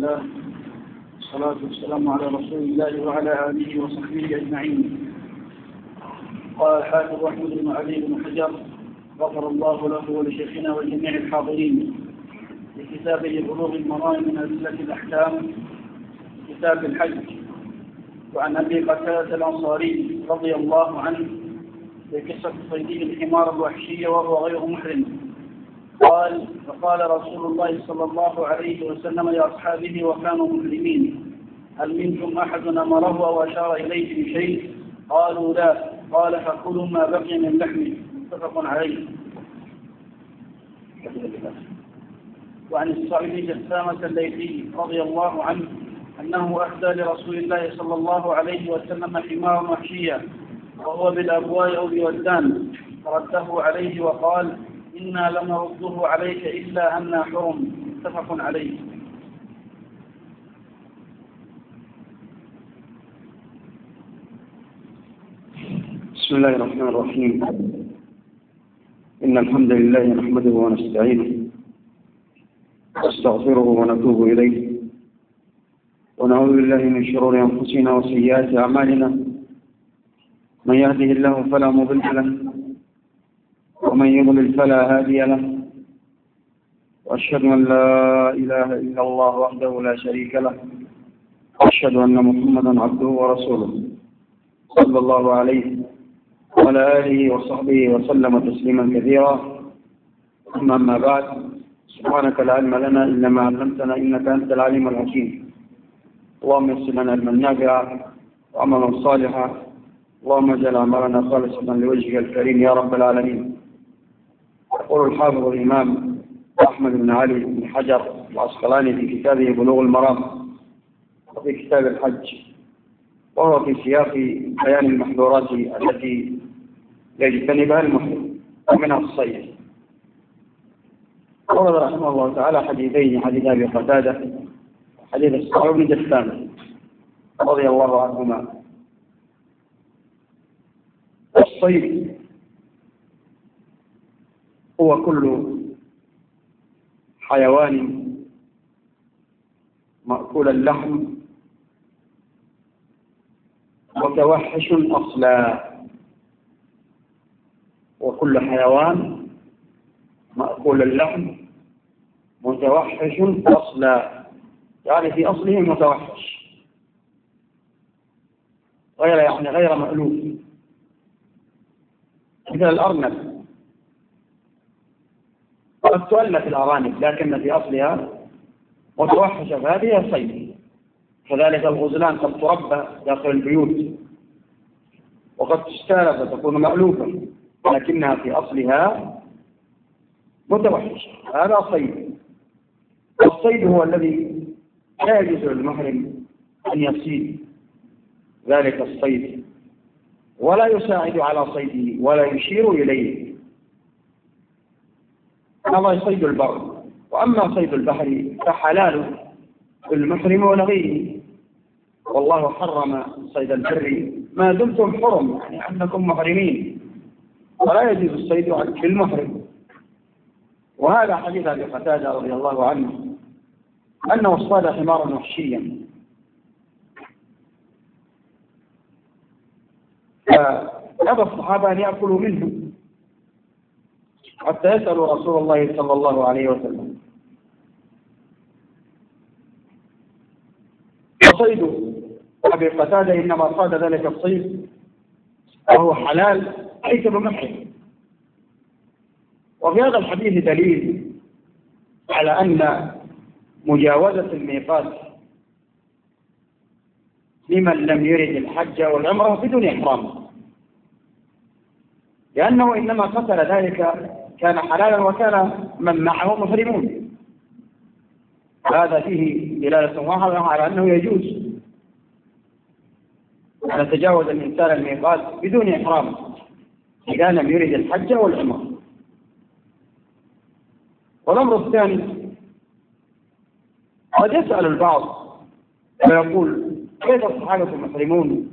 الله والصلاة والسلام على رسول الله وعلى آله وصحبه أجمعين. قال الحافظ أحمد بن علي بن حجر غفر الله له ولشيخنا ولجميع الحاضرين في كتابه بلوغ المرام من أدلة الأحكام كتاب الحج. وعن أبي قتادة الأنصاري رضي الله عنه في قصة صيده الحمار الوحشي وهو غير محرم قال: فقال رسول الله صلى الله عليه وسلم لأصحابه وكانوا محرمين: هل منكم أحد أمره أو أشار إليه بشيء؟ قالوا لا. قال: فكلوا ما بقي من لحمه. متفق عليه. وعن الصعيد جسامة الليثي رضي الله عنه أنه أهدى لرسول الله صلى الله عليه وسلم حمارا وحشيا وهو بالأبواء أو بودان، فرده عليه وقال: إنا لم نرده عليك إلا أننا حرم. متفق عليه. بسم الله الرحمن الرحيم. إن الحمد لله نحمده ونستعينه ونستغفره ونتوب إليه، ونعوذ بالله من شرور أنفسنا وسيئات أعمالنا. من يهده الله فلا مضل له ومن يضلل فلا هادي له، وأشهد أن لا إله إلا الله وحده لا شريك له، وأشهد أن محمدا عبده ورسوله صلى الله عليه وعلى آله وصحبه وسلم تسليما كثيرا. ثم أما بعد، سبحانك لا علم لنا إلا ما علمتنا إنك أنت العليم الحكيم. اللهم يسر لنا علما نافعا وعملا صالحا، اللهم اجعل أعمالنا خالصة لوجهك الكريم يا رب العالمين. يقول الحافظ الإمام أحمد بن علي بن حجر العسقلاني في كتابه بلوغ المرام وفي كتاب الحج، وهو في سياق بيان المحظورات التي يجتنبها المحرم ومنها الصيد. ورد رحمه الله تعالى حديثين: حديث أبي قتادة وحديث الصعيد بن جسامة رضي الله عنهما. الصيد هو كل حيوان مأكول اللحم متوحش أصلا، وكل حيوان مأكول اللحم متوحش أصلا، يعني في أصله متوحش، غير مألوف، مثل الأرنب. قد تؤلف الأرانب لكن في أصلها متوحشة، فهذه صيد. كذلك الغزلان قد تربى داخل البيوت وقد تستالف وتكون مألوفة لكنها في أصلها متوحشة، هذا صيد. والصيد هو الذي لا يجوز للمحرم أن يصيد ذلك الصيد ولا يساعد على صيده ولا يشير إليه، هذا صيد البر. وأما صيد البحر فحلال المحرم ولغيره، والله حرم صيد البر ما دمتم حرم، يعني أنكم محرمين، ولا يجوز الصيد للمحرم. وهذا حديث أبي قتادة رضي الله عنه أنه اصطاد حمارا وحشيا، فأبى الصحابة أن يأكلوا منه حتى يسألوا رسول الله صلى الله عليه وسلم. وصيد أبي قتادة إنما صاد ذلك الصيد وهو حلال ليس بمحرم. وفي هذا الحديث دليل على أن مجاوزة الميقات لمن لم يرد الحج والعمرة بدون إحرام، لأنه إنما قتل ذلك كان حلالا وكان من معه محرمون. هذا فيه دلالة واضحة على أنه يجوز أن يتجاوز الإنسان الميقات بدون إحرام إذا لم يرد الحج والعمرة. والأمر الثاني، قد يسأل البعض ويقول: كيف الصحابة محرمون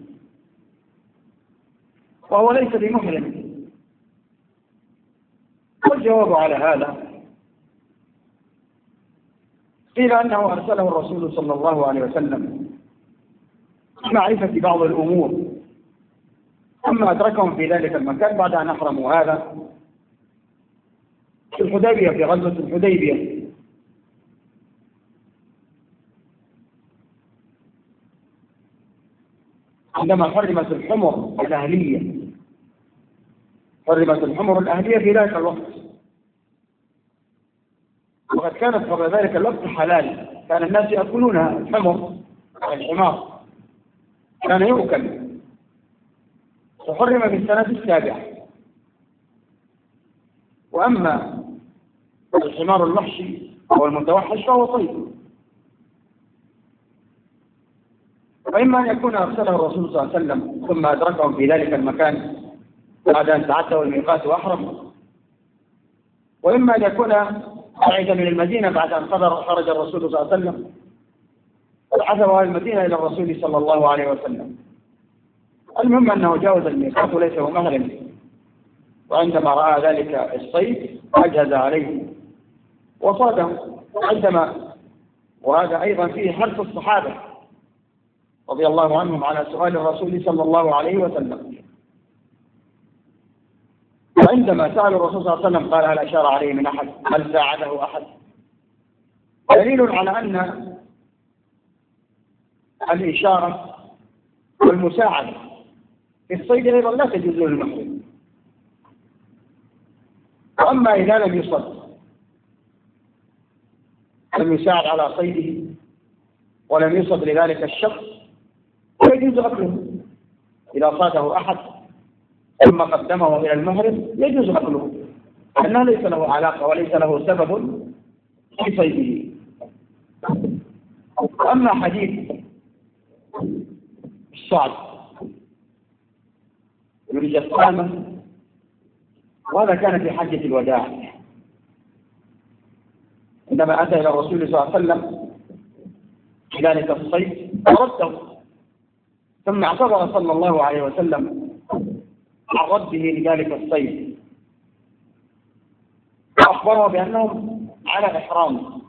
وهو ليس بمحرم؟ والجواب على هذا قيل أنه أرسله الرسول صلى الله عليه وسلم لمعرفة بعض الأمور، ثم أدركهم في ذلك المكان بعد أن أحرموا هذا في الحديبية، في غزوة الحديبية. عندما حرمت الحمر الأهلية، حرمت الحمر الأهلية في ذلك الوقت، وقد كانت قبل ذلك الوقت حلال، كان الناس يأكلونها. الحمر الحمار كان يؤكل، وحرم في السنة السابعة. وأما الحمار المحشي أو المتوحش فهو صيد. وإما أن يكون أرسله الرسول صلى الله عليه وسلم ثم أدركهم في ذلك المكان بعد أن تعدوا الميقات وأحرموا، وإما أن يكون بعد من المدينة بعد أن خرج الرسول صلى الله عليه وسلم وعثروا المدينة إلى الرسول صلى الله عليه وسلم. المهم أنه جاوز الميقات وليس هو مهرم، وعندما رأى ذلك الصيد أجهز عليه وصاده. عندما وهذا أيضا فيه حرص الصحابة رضي الله عنهم على سؤال الرسول صلى الله عليه وسلم. وعندما سألوا الرسول صلى الله عليه وسلم قال هل أشار عليه من أحد؟ هل ساعده أحد؟ دليل على أن الإشارة والمساعدة في الصيد أيضا لا تجوز للمحرم. وأما إذا لم يصد، لم يساعد على صيده ولم يصد لذلك الشخص يجوز أكله. إذا صاده أحد ثم قدمه إلى المحرم يجوز أكله، لأنه ليس له علاقة وليس له سبب في صيده. أما حديث الصعد بن جسامة وهذا كان في حجة الوداع، عندما أتى إلى الرسول صلى الله عليه وسلم في ذلك الصيد فرده، ثم اعتذر صلى الله عليه وسلم عن رده لذلك الصيد، وأخبره بأنهم على إحرام.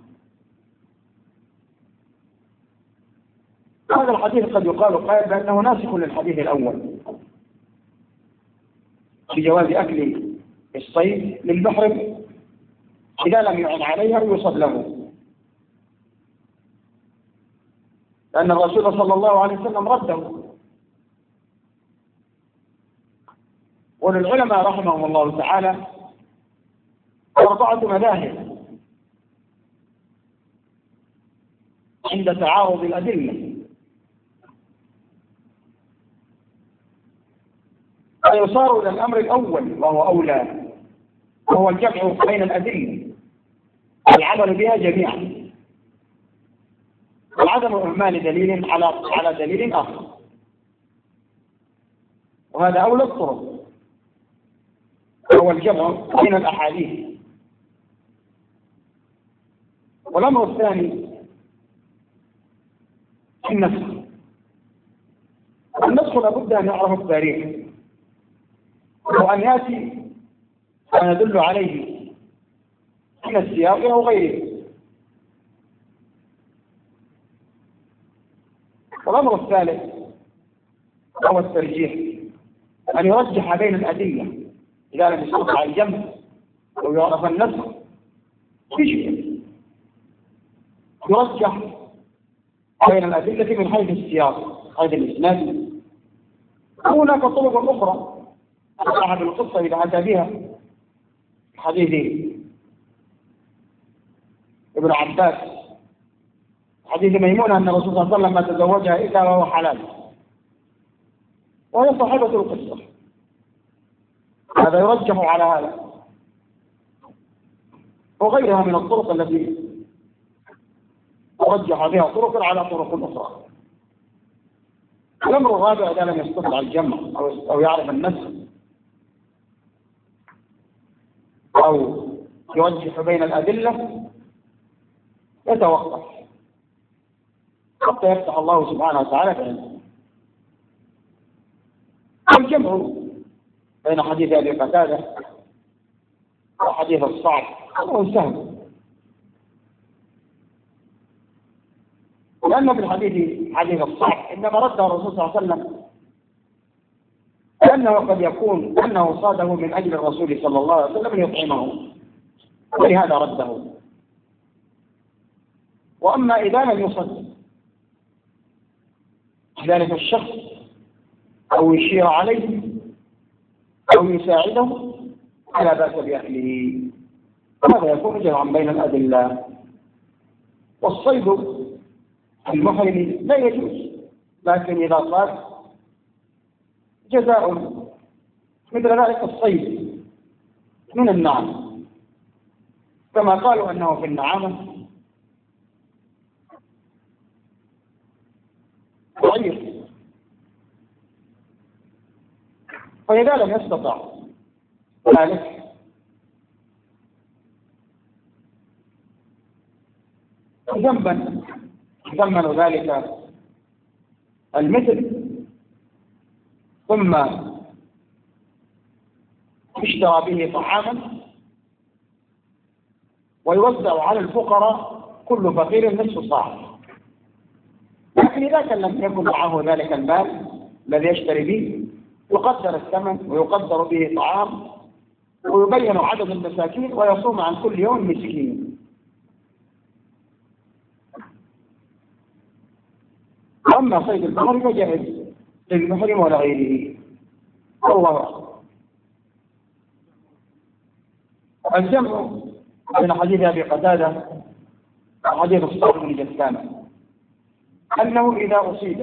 هذا الحديث قد يقال قائل بأنه ناسخ للحديث الأول في جواز أكل الصيد للمحرم إذا لم يعن عليه أو يصد له، لأن الرسول صلى الله عليه وسلم رده. وللعلماء رحمهم الله تعالى 4 مذاهب عند تعارض الأدلة، فيصار إلى الأمر الأول وهو أولى، وهو الجمع بين الأدلة والعمل بها جميعا، وعدم إهمال دليل على دليل آخر، وهذا أولى الطرق، وهو الجمع بين الأحاديث. والأمر الثاني النسخ. النسخ لابد أن يعرف التاريخ، وأن يأتي ما يدل عليه من السياق أو غيره. والأمر الثالث هو الترجيح، أن يرجح بين الأدلة إذا لم يستطع الجمع أو يعرف النسخ يشبه، يرجح بين الأدلة من حيث السياق، حيث الإسناد. هناك طرق أخرى صاحب القصة إذا أتى بها، حديث ابن عباس، حديث ميمونة أن الرسول صلى الله عليه وسلم ما تزوجها إلا وهو حلال، وهي صاحبة القصة، هذا يرجح على هذا، وغيرها من الطرق التي رجح بها طرق على طرق أخرى. الأمر الرابع إذا لم يستطع الجمع أو يعرف النسخ أو يرجح بين الأدلة يتوقف حتى يفتح الله سبحانه وتعالى بعلمه. الجمع بين حديث أبي قتادة وحديث الصعب أمر سهل، لأن في الحديث حديث الصحيح إنما رده الرسول صلى الله عليه وسلم لأنه قد يكون أنه صاده من أجل الرسول صلى الله عليه وسلم ليطعمه، ولهذا رده. وأما إذا لم يصد ذلك الشخص أو يشير عليه أو يساعده فلا بأس بأكله، هذا يكون جمعا بين الأدلة. والصيد المحرم لا يجوز، لكن إذا صاد جزاء مثل ذلك الصيد من النعم، كما قالوا أنه في النعامة ضعيف، فإذا لم يستطع ذلك يثمن ذلك المثل، ثم يشترى به طعاما ويوزع على الفقراء كل فقير نصف صاع. لكن إذا كان لم يكن معه ذلك المال الذي يشتري به يقدر الثمن ويقدر به طعام ويبين عدد المساكين ويصوم عن كل يوم مسكين. أما صيد البحر فجائز للمحرم ولا غيره، والله أعلم. الجمع بين حديث أبي قتادة وحديث الصالح بن جثامة أنه إذا أصيب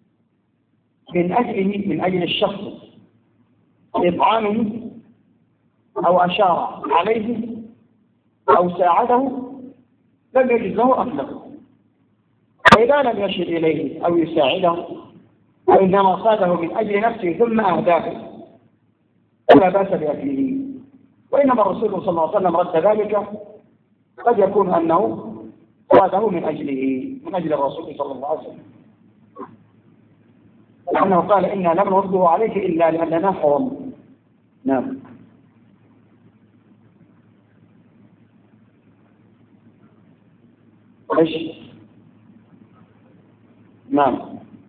من أجل الشخص إطعامه أو أشار عليه أو ساعده لم يجد له أكله، وإذا لم يشر إليه أو يساعده وإنما صاده من أجل نفسه ثم أهداه فلا بأس بأكله. وإنما الرسول صلى الله عليه وسلم رد ذلك، قد يكون أنه صاده من أجل الرسول صلى الله عليه وسلم، لأنه قال إنا لم نرده عليك إلا لأننا حرم. نعم. ايش؟ نعم.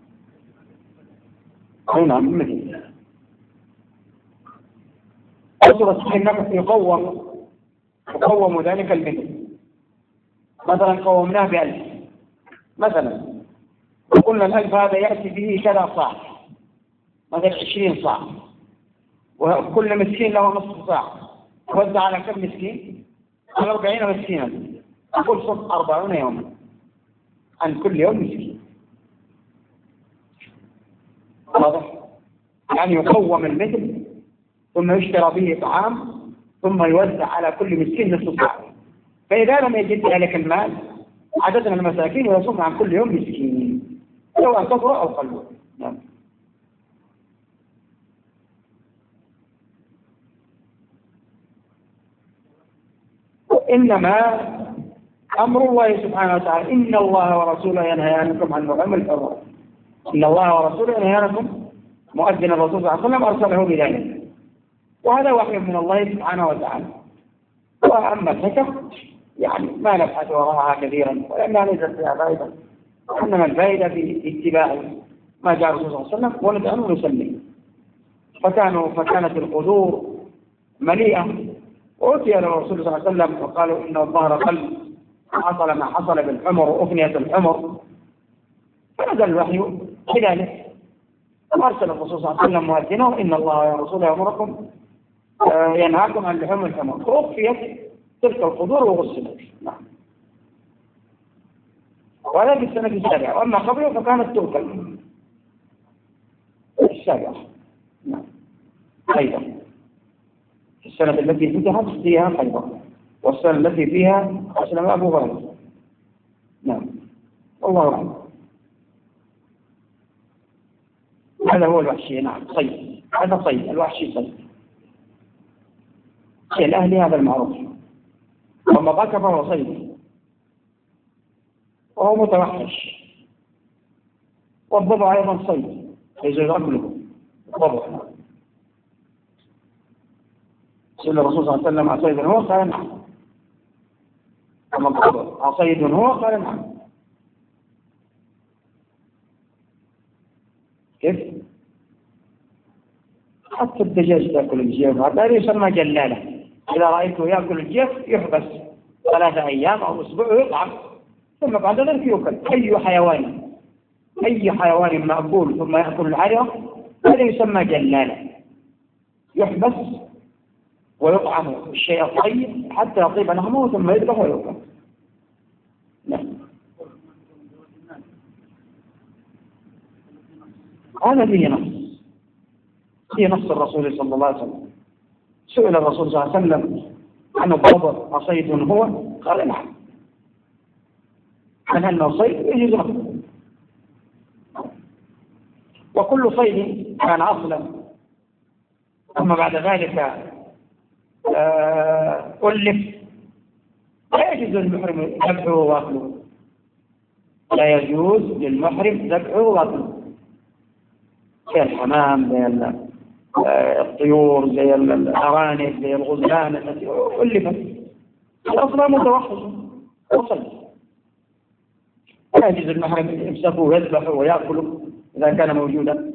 أي نعم مثل أسرة النفس يقوم ذلك المثل، مثلا قومناه ب1000 مثلا، وقلنا 1000 هذا يأتي به كذا صاع، مثلا 20 صاع، وكل مسكين له نصف صاع، وزع على كم مسكين؟ على 40 مسكينا، أقول صف 40 يوما عن كل يوم مسكين. واضح؟ يعني يقوم المثل ثم يشترى به طعام ثم يوزع على كل مسكين نصف صاع، فإذا لم يجد ذلك المال عددنا المساكين ويصوم عن كل يوم مسكين سواء كثر أو قل. نعم. إنما أمر الله سبحانه وتعالى إن الله ورسوله ينهيانكم عن لحوم الحمر، إن الله ورسوله ينهيانكم، مؤذن الرسول صلى الله عليه وسلم أرسله بذلك، وهذا وحي من الله سبحانه وتعالى. وأما الحكم يعني ما نبحث وراءها كثيرا ولأنها ليست فيها فائدة، إنما الفائدة في اتباع ما جاء الرسول صلى الله عليه وسلم وندعو ونسلم. فكانت القدور مليئة، وأتي للرسول صلى الله عليه وسلم وقالوا إن الظهر قل، حصل ما حصل بالحمر وأفنيت الحمر، فنزل الوحي بذلك، وأرسل الرسول صلى الله عليه وسلم مؤذنا إن الله ورسوله يأمركم ينهاكم عن لحوم الحمر، فأخفيت تلك القدور وغسلت. نعم. ولا في السنة السابعة، وأما قبله فكانت تؤكل السابعة. نعم. خيبر في السنة التي فتحت فيها خيبر، والسنة التي فيها أسلم أبو هريرة. نعم. والله أعلم. هذا هو الوحشي. نعم. صيد، هذا صيد، الوحشي صيد. شيء الأهلي هذا المعروف، وما ذاك فهو صيد وهو متوحش. والضبع أيضا صيد يجوز أكله الضبع. سئل الرسول صلى الله عليه وسلم أصيد هو؟ قال نعم. أما الضبع أصيد هو؟ قال نعم. كيف؟ حتى الدجاج تأكل الجيف، هذا يسمى جلالة. إذا رأيته يأكل الجيف يحبس 3 أيام أو أسبوع ويطعم، ثم بعد ذلك يؤكل. أي حيوان مأكول ثم يأكل العرق هذا يسمى جلالة، يحبس ويطعم الشيء الطيب حتى يطيب لحمه ثم يذبح ويؤكل. لا، هذا فيه نص الرسول صلى الله عليه وسلم. سئل الرسول صلى الله عليه وسلم عن الضبط أصيد هو؟ قال نعم، عن أنه صيد يجوز أكله. وكل صيد كان أصلا ثم بعد ذلك ألف لا يجوز للمحرم ذبحه وأكله، لا يجوز للمحرم ذبحه وأكله، زي الحمام، زي الطيور، زي الأرانب، زي الغزلان التي ألفت الأصنام متوحشة وصل، لا يجوز المحرم يمسكه ويذبحه ويأكله إذا كان موجودا،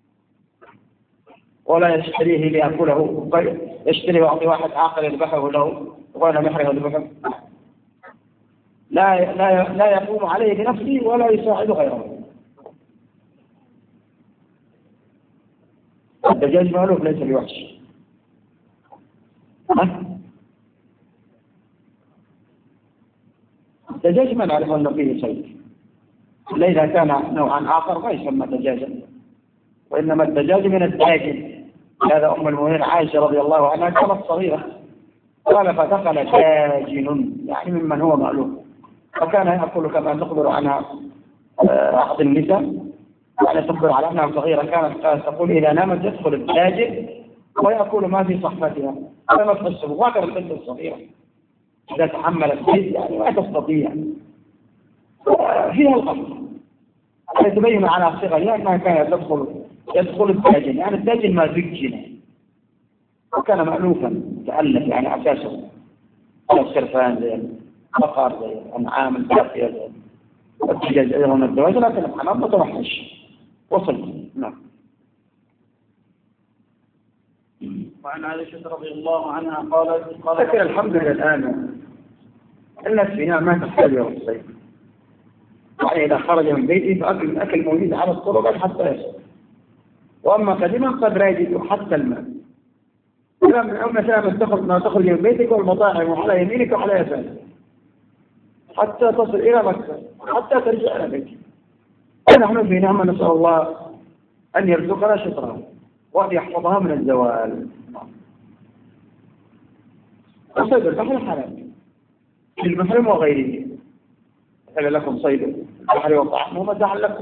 ولا يشتريه ليأكله، يشتري ويعطي واحد آخر يذبحه له وأنا محرم يذبحه، لا يقوم عليه بنفسه ولا يساعد غيره. الدجاج مألوف ليس بوحش. الدجاج ما نعرف أنه فيه صيد، إلا إذا كان نوعا آخر ما يسمى دجاجا، وإنما الدجاج من الداجن. هذا أم المؤمنين عائشة رضي الله عنها كانت صغيرة، قال فدخل داجن يعني ممن هو مألوف، فكان يأكل كما تخبر عنها أحد النساء، يعني تخبر على أنها صغيرة كانت تقول إذا نامت يدخل الداجن ويأكل ما في صحفتها، هذا ما تحسبه، واكر البنت الصغيرة إذا تحملت بيت يعني ما تستطيع، فيها الغلط. تبين على صغرها أنها كانت يدخل الداجن، يعني الداجن ما زجن وكان مألوفا تألف، يعني أساسه زي الخرفان، زي البقر، زي الأنعام الباقية، زي الدجاج أيضا من الدواجن، لكن الحمام متوحش وصل. نعم. وعن عائشة رضي الله عنها قالت لكن الحمد لله الآن الناس فيها ما تحتاج إلى الصيد، يعني إذا خرج من بيته فأكل أكل موجود على الطرق حتى يصل، وأما قديما قد لا يجد حتى الماء. مثلا ما تخرج من بيتك والمطاعم على يمينك وعلى يسارك حتى تصل إلى مكة حتى ترجع إلى بيتك. ونحن في نعمة نسأل الله أن يرزقنا شكرها وأن يحفظها من الزوال. وصيد البحر حلال للمحرم وغيره، حل لكم صيد البحر وطعامه متاعا لكم،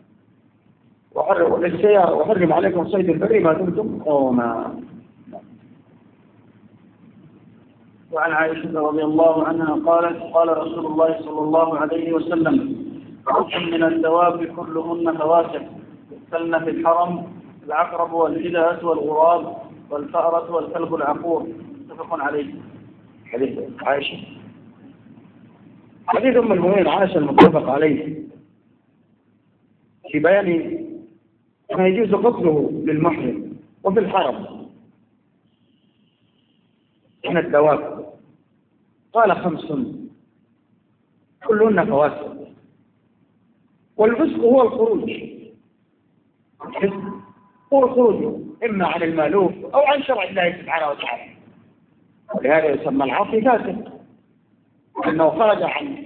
وحرم عليكم صيد البر ما دمتم حرما. وعن عائشة رضي الله عنها قالت قال رسول الله صلى الله عليه وسلم حكم من الدواب كلهن فواسق يقتلن في الحرم العقرب والفداة والغراب والفأرة والكلب العقور، متفق عليه. حديث عائشة، حديث أم المؤمنين عائشة المتفق عليه في بيان ما يجوز قتله للمحرم وفي الحرم من الدواب. قال 5 كلهن فواسق، والفسق هو الخروج، هو الخروج إما عن المألوف أو عن شرع الله سبحانه وتعالى، ولهذا يسمى العاصي فاسق، أنه خرج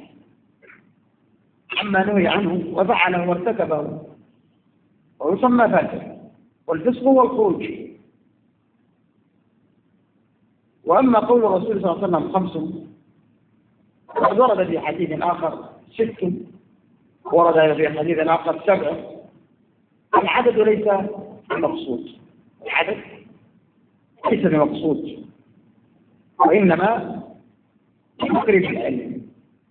عما نهي عنه وفعله وارتكبه ويسمى فاسق. والفسق هو الخروج. وأما قول الرسول صلى الله عليه وسلم 5 وقد ورد في حديث آخر 6 ورد في حديث آخر 7. العدد ليس بمقصود، العدد ليس بمقصود، وإنما تقريب العلم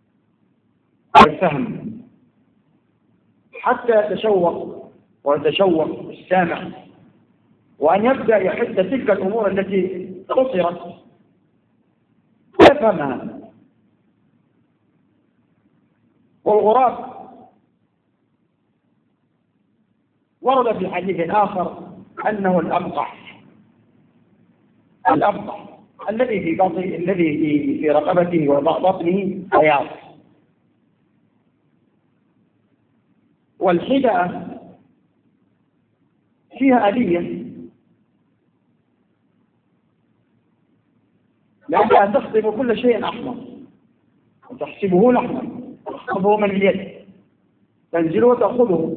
والفهم حتى يتشوق ويتشوق السامع وأن يبدأ يحس تلك الأمور التي قصرت يفهمها. والغراب ورد في حديث آخر أنه الأبطح الذي في بطنه، الذي في رقبته وبطنه بياض. والحدأة فيها أذية لأنها تخطب كل شيء أحمر وتحسبه لحما، تخطبه من اليد، تنزل وتأخذه.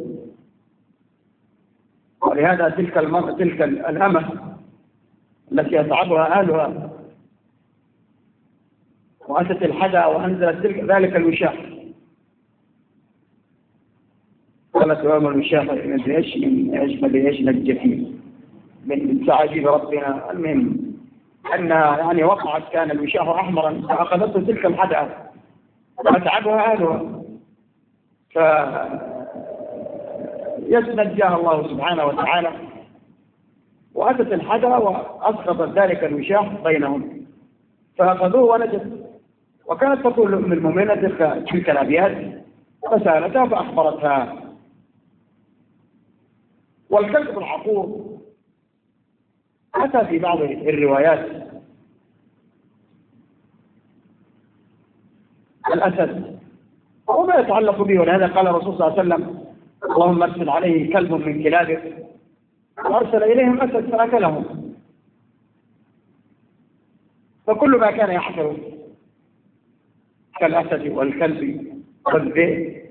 ولهذا تلك الأمة التي يتعبها أهلها وأتت الحدأ وأنزلت ذلك الوشاح، قالت يوم الوشاح من ايش الجحيم من تعجيب ربنا. المهم أنها يعني وقعت، كان الوشاح أحمرا فأخذته تلك الحدأ وأتعبها أهلها، فنجاها الله سبحانه وتعالى، وأتت الحدأ وأسقطت ذلك الوشاح بينهم فأخذوه ونجت. وكانت تقول أم المؤمنين تلك الأبيات فسألتها فأخبرتها. والكلب العقور أتى في بعض الروايات الأسد وما يتعلق به، ولهذا قال الرسول صلى الله عليه وسلم اللهم ارسل عليه كلب من كلابك، وأرسل إليهم أسد فأكلهم. فكل ما كان يحصل كالأسد والكلب والذئب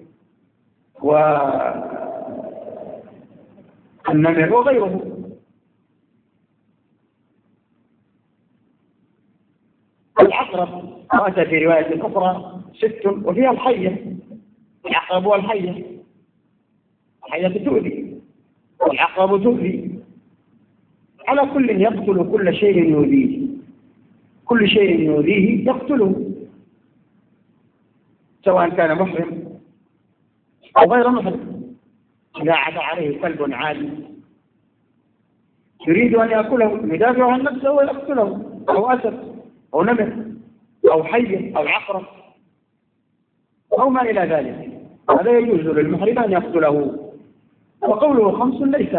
والنمر وغيره. العقرب وأتى في رواية أخرى 6 وفيها الحية، العقرب والحية، الحية تؤذي والعقرب تؤذي. على كل يقتل كل شيء يؤذيه، كل شيء يؤذيه يقتله، سواء كان محرم أو غير محرم. إذا عدا عليه كلب عادي يريد أن يأكله يدافع عن نفسه ويقتله، أو أسد أو نمر أو حية أو عقرب أو ما إلى ذلك، هذا يجوز للمحرم أن يقتله. وقوله 5 ليس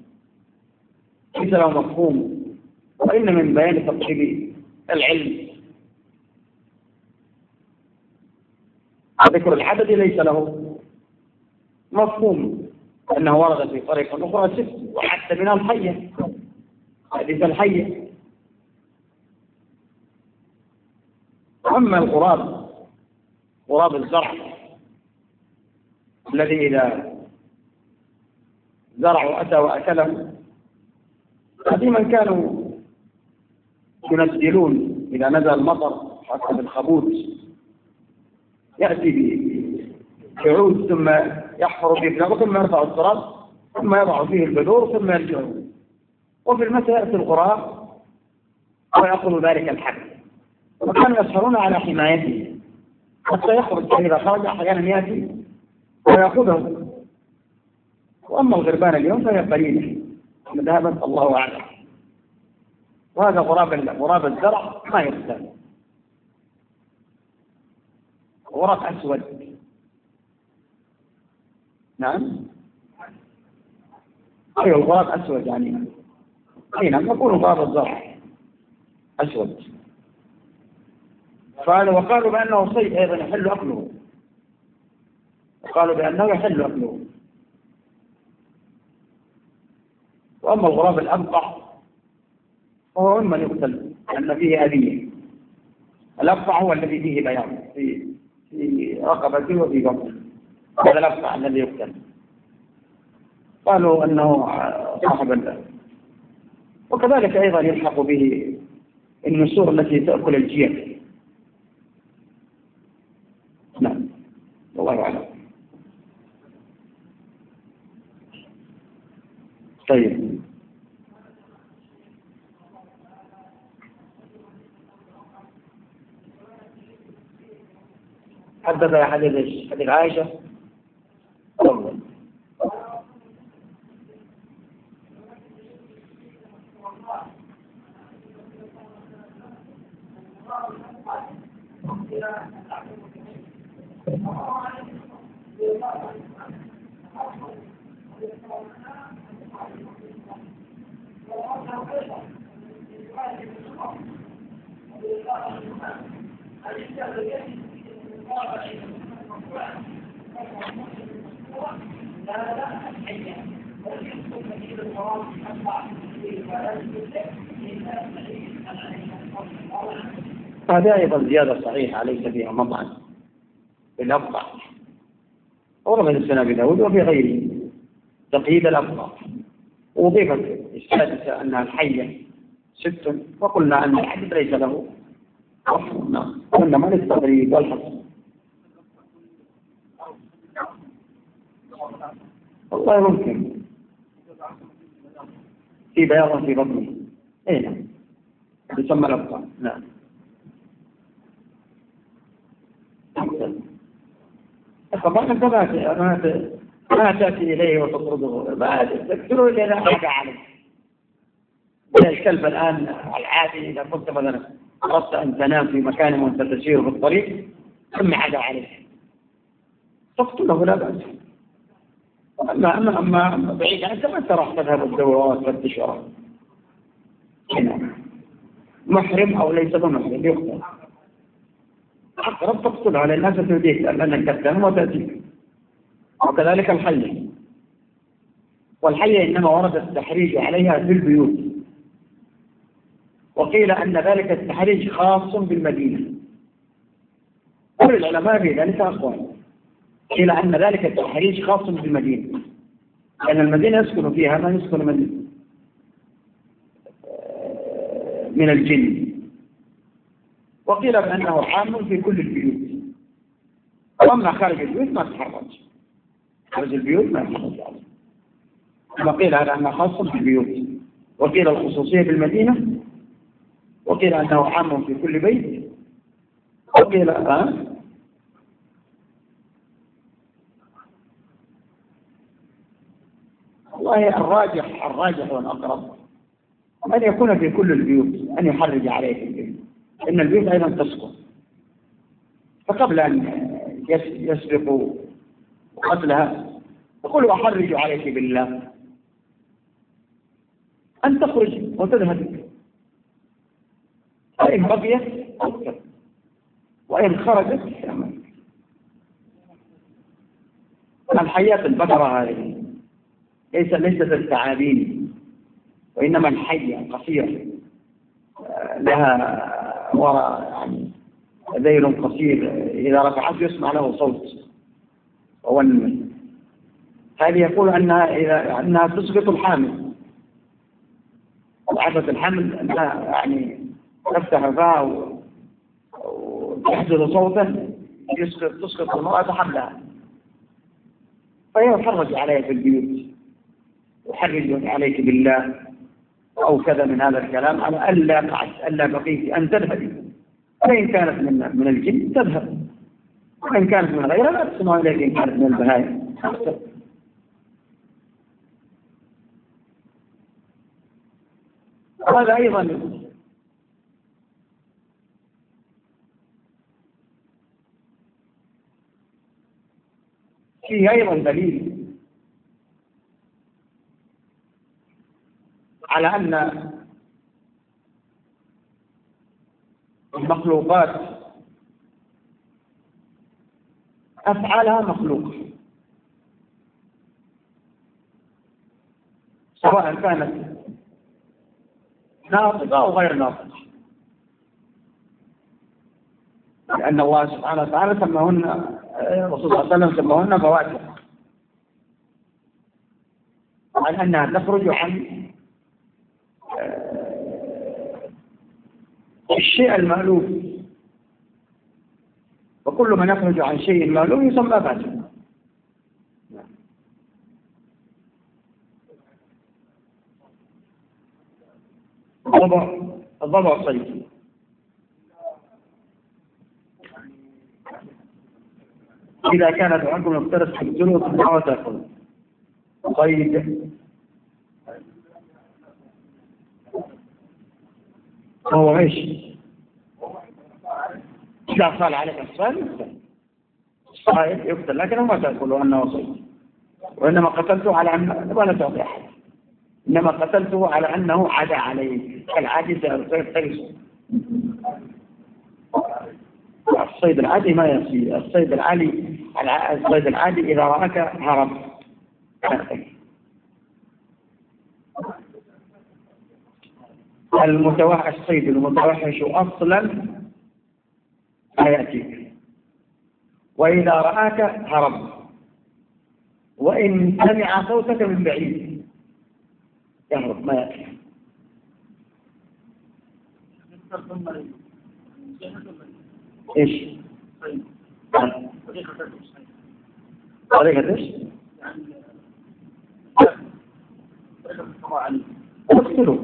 له مفهوم، وإن من بيان تطيب العلم ذكر العدد ليس له مفهوم، أنه ورد في طريقة أخرى 6 وحتى من الحية، حديث الحية. أما الغراب، غراب الزرع الذي إذا زرعوا أتى وأكله، قديما كانوا ينزلون إذا نزل المطر حتى بالخبوت يأتي بعود ثم يحفر فيه بنبض ثم يرفع التراب ثم يضع فيه البذور ثم يرجعون. وفي المساء يأتي الغراب ويأخذ ذلك الحب، وكانوا يسهرون على حمايته حتى يخرج، إذا خرج أحيانا يأتي ويأخذه. وأما الغربان اليوم فهي قليلة ذهبت الله أعلم. وهذا غراب الزرع ما يقتل، غراب أسود. نعم أيوة الغراب أسود يعني أي نعم يقول غراب الزرع أسود. وقالوا بأنه صيد أيضا يحل أكله، وقالوا بأنه يحل أكله. وأما الغراب الأبقع فهو ممن يقتل لأن فيه أذية. الأبقع هو الذي فيه بياض في رقبته وفي بطنه، هذا الأبقع الذي يقتل. قالوا أنه صاحب الله. وكذلك أيضا يلحق به النسور التي تأكل الجيف. نعم والله أعلم. طيب حدث يا حديث عائشة والله. هذا أيضا زيادة صحيحة ليس فيها مطعن بالأبقى، ورد السنة بداود وفي غيره تقييد الأبقى. وضيفت السادسة أنها الحية 6، وقلنا أن الحديث ليس له أصل، وإنما للتقريب والحصر. والله ممكن في بياض في بطنه، اي نعم، يسمى الأبقى. نعم. طبعا انت ما تأتي إليه وتطرده بعد تكثره إلى لا حاجة عليه. الكلب الآن العادي إذا كنت مثلا أردت أن تنام في مكان وأنت تسير في الطريق ثم حاجة عليه تقتله لا بأس. أما بعيد عنك ما أنت راح تذهب الدورات والتشعر. هنا محرم أو ليس بمحرم يقتل. أقرب تقتلها لأنها ستؤذيك لأنك تتهم وتأتيك. وكذلك الحية، والحية إنما ورد التحريج عليها في البيوت، وقيل أن ذلك التحريج خاص بالمدينة. كل العلماء في ذلك أقوال. قيل أن ذلك التحريج خاص بالمدينة لأن المدينة يسكن فيها ما يسكن من الجن. وقيل بأنه عام في كل البيوت، وأما خارج البيوت ما تحرج. خارج البيوت ما تحرج عليه. وقيل هذا أنه خاص بالبيوت، وقيل الخصوصية بالمدينة، وقيل أنه عام في كل بيت، وقيل والله الراجح والأقرب أن يكون في كل البيوت، أن يحرج عليه في البيت، إن البيوت أيضا تسقط. فقبل أن يسبق قتلها يقول أحرج عليك بالله أن تخرج وتذهب، وإن بقيت تقتل، وإن خرجت تعمل. الحياة البقرة هذه ليست الثعابين، وإنما الحية القصيرة لها وراء يعني ذيل قصير إذا رفعته يسمع له صوت وهو النمل. هذه يقول أنها تسقط الحامل، وعدة الحمل أنها يعني تفتح فيها وتحدث صوتا تسقط المرأة حملها. فهي يحرج عليها في البيوت، يحرج عليك بالله أو كذا من هذا الكلام على ألا بقيت أن تذهبي. فإن كانت من الجن تذهب، وإن كانت من غيرها لا تسمع إليك. إن كانت من البهائم هذا أيضا فيه أيضا دليل على أن المخلوقات أفعالها مخلوقة، سواء كانت ناطقة أو غير ناطقة، لأن الله سبحانه وتعالى سماهن، الرسول صلى الله عليه وسلم سماهن فواكه، عن أنها تخرج عن الشيء المألوف، وكل من يخرج عن شيء مألوف يسمى فاسقا. الضبع صيد، إذا كانت عندكم افترس تقتلوا تبعوا تأكلوا صيد هو ايش؟ إذا صال عليك الصيد الصيد يقتل، لكنه ما تأكلوا أنه صيد. وإنما قتلته على أن ولا تعطي أحد، إنما قتلته على أنه عدا عليه كالعادي سيفترسه. الصيد العادي ما يصير، الصيد العادي إذا رأك هرب. الصيد المتوحش أصلا لا يأتيك، وإذا رآك هرب، وإن سمع صوتك من بعيد يهرب ما يأتيك. إيش؟ طريقة إيش؟ اقتلوا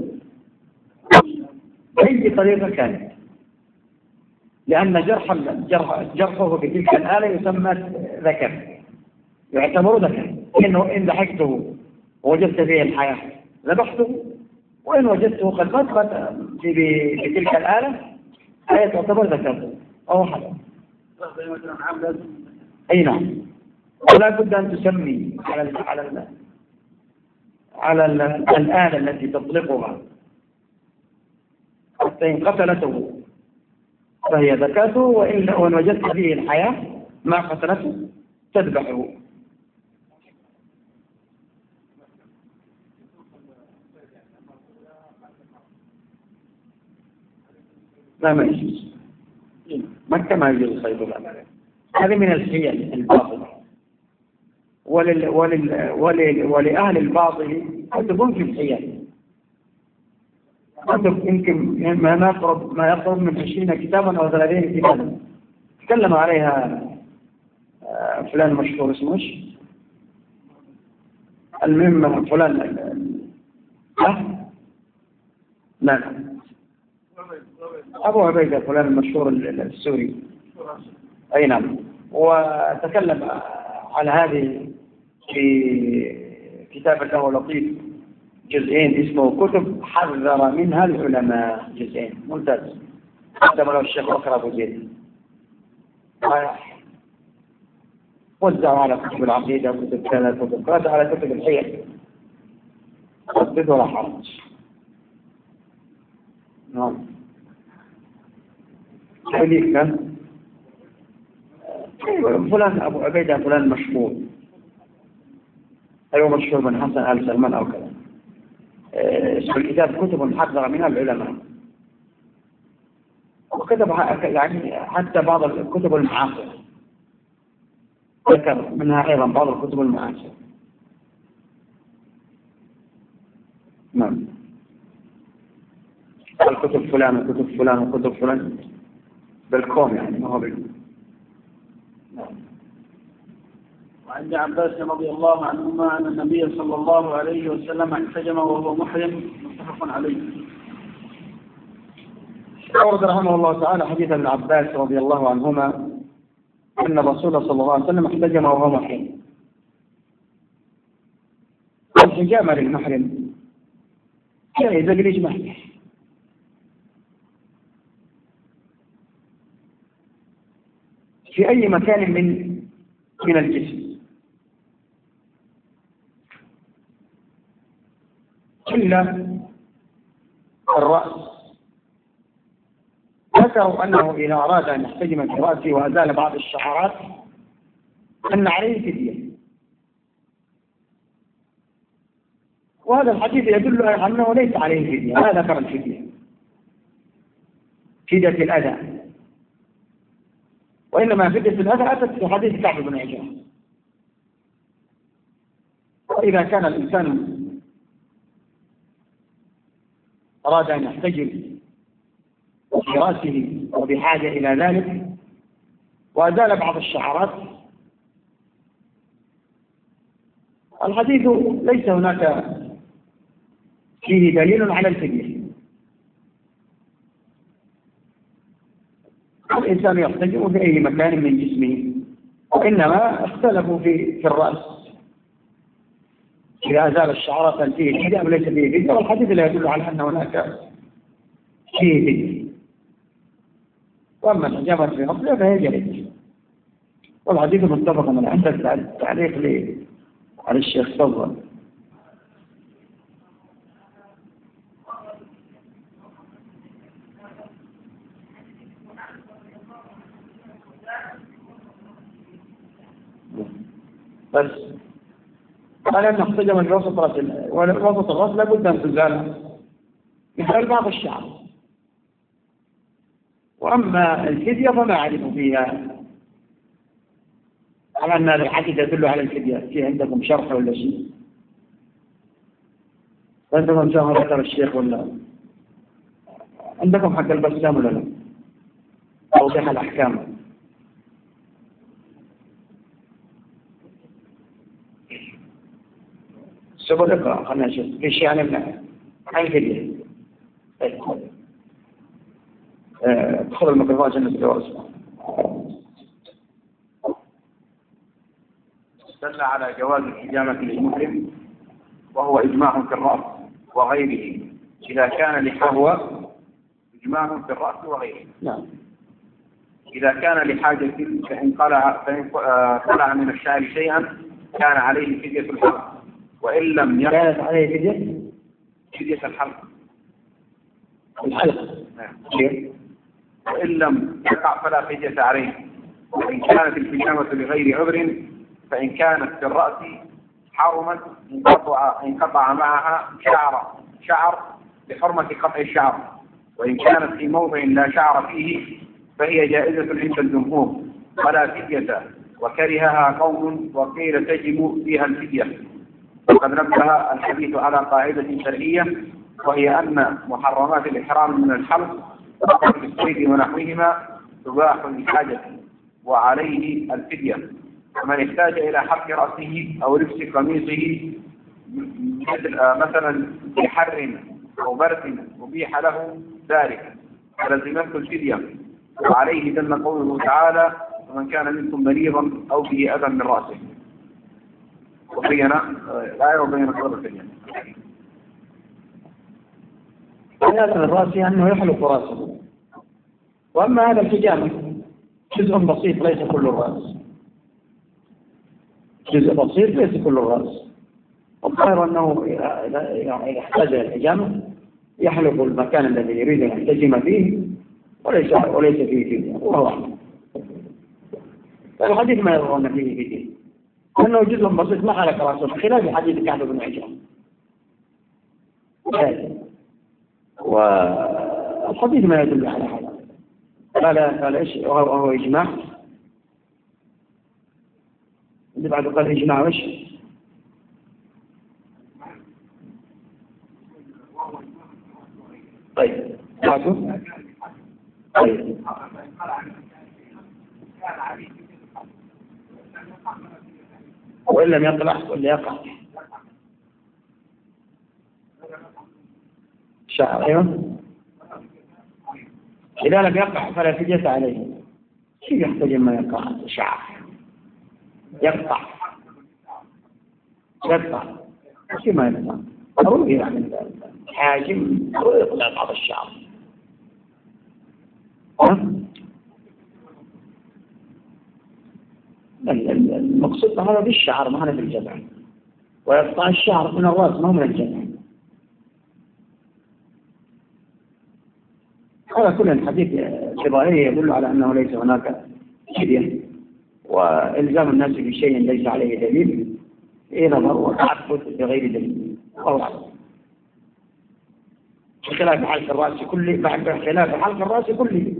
بأي طريقة كانت، لأن جرحه بتلك الآلة يسمى ذكر، يعتبر ذكر. إن ضحكته ووجدت فيه الحياة ذبحته، وإن وجدته قد مات بتلك الآلة هي تعتبر ذكر أو حد. أي نعم. ولا بد أن تسمي على الآلة التي تطلقها، حتى إن قتلته فهي ذكاته، وإن وجدت فيه الحياة ما قتلته تذبحه. ما يجوز مكة، ما يجوز صيد الأمانة. هذه من الحيل الباطلة. ولأهل الباطل كتب في الحيل، كتب يمكن ما يقرب من 20 كتابا أو 30 كتابا تكلم عليها فلان مشهور اسمه المهم فلان لا أبو عبيدة فلان المشهور السوري. أي نعم. وتكلم على هذه في كتاب له لطيف جزئين اسمه كتب حذر منها العلماء، جزئين ممتاز، كتب له الشيخ بكر أبو زيد، وزعوا على كتب العقيدة وكتب كذا كتب كذا، على كتب الحيل ردد ولا حرج. نعم. حديث كان فلان أبو عبيدة فلان مشهور، أيوة مشهور بن حسن آل سلمان أو كذا. اسم الكتاب كتب حذر منها العلماء، وكتب يعني حتى بعض الكتب المعاصرة ذكر منها أيضا بعض الكتب المعاصرة. نعم. الكتب فلان وكتب فلان وكتب فلان بالكوم يعني ما هو بالكوم. وعن ابن عباس رضي الله عنهما أن النبي صلى الله عليه وسلم احتجم وهو محرم، متفق عليه. أورد رحمه الله تعالى حديث ابن عباس رضي الله عنهما أن الرسول صلى الله عليه وسلم احتجم وهو محرم. الحجامة للمحرم جائزة بالإجماع في أي مكان من الجسم إلا الرأس. ذكروا أنه إذا أراد أن يحتجم في رأسه وأزال بعض الشعرات أن عليه فدية، وهذا الحديث يدل على أنه ليس عليه فدية، ما ذكر الفدية، فدية الأذى، وإنما فدية الأذى أتت في حديث كعب بن عجرة. وإذا كان الإنسان أراد أن يحتجم في رأسه وبحاجة إلى ذلك وأزال بعض الشعرات، الحديث ليس هناك فيه دليل على الفدية. الإنسان يحتجم في أي مكان من جسمه، وإنما اختلفوا في الرأس إذا أزال الشعرات فيه فدية أو ليس فيه فدية، والحديث لا يدل على أن هناك فيه فدية. وأما الحجامة في رأسه فهي جائزة، والحديث متفق عليه. عند التعليق على الشيخ تفضل. بس قال أن احتجم من وسط الرأس لابد أن تزال مثل بعض الشعر. وأما الفدية فما أعرف فيها، على أن هذا الحديث يدل على الفدية. في عندكم شرح ولا شيء؟ عندكم شرح ذكر الشيخ ولا عندكم حق البسام ولا لا؟ توضيح الأحكام. سبب اقرأ خلنا نشوف ايش يعني عن الفدية. خذ الميكروفون عشان نسمع. دل على جواز الحجامة للمسلم وهو إجماع في الرأس وغيره إذا كان وهو إجماع في الرأس وغيره. نعم. إذا كان لحاجة فإن طلع من الشعر شيئا كان عليه فدية الحلق، وإن لم يقع كانت عليه فدية الحلق. الحلق. وإن لم يقع فلا فدية عليه. وإن كانت الحجامة لغير عذر فإن كانت في الرأس حرما انقطع معها شعر بحرمة قطع الشعر. وإن كانت في موضع لا شعر فيه فهي جائزة عند الجمهور ولا فدية، وكرهها قوم وقيل تجب فيها الفدية. وقد نبه الحديث على قاعدة شرعية، وهي أن محرمات الإحرام من الحلق والصيد ونحوهما تباح للحاجة وعليه الفدية. ومن احتاج إلى حلق رأسه أو لبس قميصه مثلا بحر أو برد أبيح له ذلك فلزمته الفدية، وعليه دل قوله تعالى: ومن كان منكم مريضا أو به أذى من رأسه. وبينا الآية وبينا قدر الفدية. هذا من رأسه أنه يحلق رأسه. وأما هذا الحجامة جزء بسيط ليس كل الرأس، جزء بسيط ليس كل الرأس. والظاهر أنه إذا احتاج إلى الحجامة يحلق المكان الذي يريد أن يحتجم فيه وليس فيه فدية، وهو أعلم. فالحديث ما يظهرون فيه فدية لأنه جزء بسيط ما حلق رأسه، بخلاف حديث كعب بن عجرة. والحديث ما يدل على هذا. قال إيش وهو إجماع. اللي بعد قال إجماع إيش؟ طيب طيب وإن لم يطلع ولا يقع شعر. أيوه، إذا لم يقع فلا فدية عليه. شيء يحتاج ما يقع شعر يقطع شيء ما يقطع ضروري يعني حاجم ويطلع بعض الشعر. المقصود هذا بالشعر ما هذا بالجذع، ويقطع الشعر من الرأس ما هو من الجذع. هذا كل الحديث الظاهري يدل على أنه ليس هناك فدية، وإلزام الناس بشيء ليس عليه دليل إيه نظر وتعبد بغير دليل. الله أعلم. بخلاف حلق الرأس كله، بخلاف حلق الرأس كله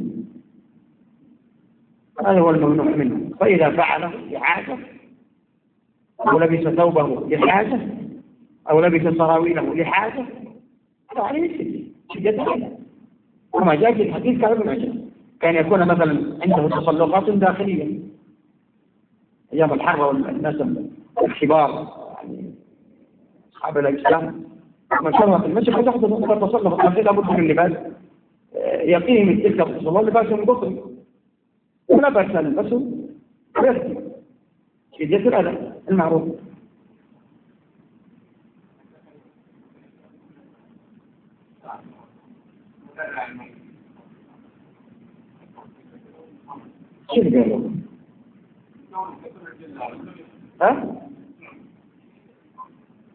هذا هو الممنوع منه. فإذا فعله لحاجة أو لبس ثوبه لحاجة أو لبس سراويله لحاجة فعليه فدية. وما جاء في الحديث كان ابن عجل كان يكون مثلا عنده تسلقات داخلية أيام الحرب والناس الكبار يعني أصحاب الإسلام ما شاء الله في المسجد قد يحدث تسلق داخلي لابد من لباس يقيه من تلك التصلات لباس بطري ولا بأس بس ويكفي فدية الأذى المعروف. كيف قالوا؟ ها؟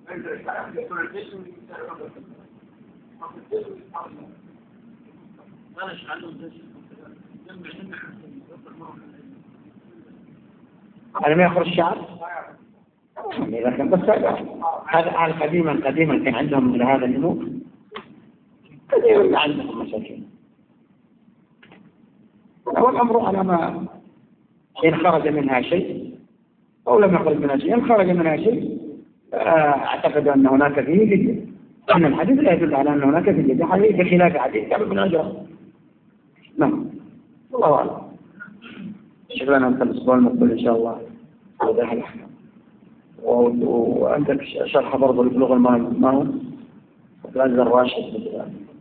هذا ما يخرج الشعر إذا كان بس هذا قديما كان عندهم مثل هذا النمو قديما عندهم مشاكل. والأمر على ما إن خرج منها شيء أو لم يخرج منها شيء. إن خرج منها شيء أعتقد أن هناك فيه فدية، أن الحديث لا يدل على أن هناك فدية حديث بخلاف حديث كعب بن عجرة. نعم الله أعلم. شكرا أنت الأسبوع المقبل إن شاء الله وضح الأحكام. وعندك شرح برضه لبلوغ المرام ما هو الأزهر الراشد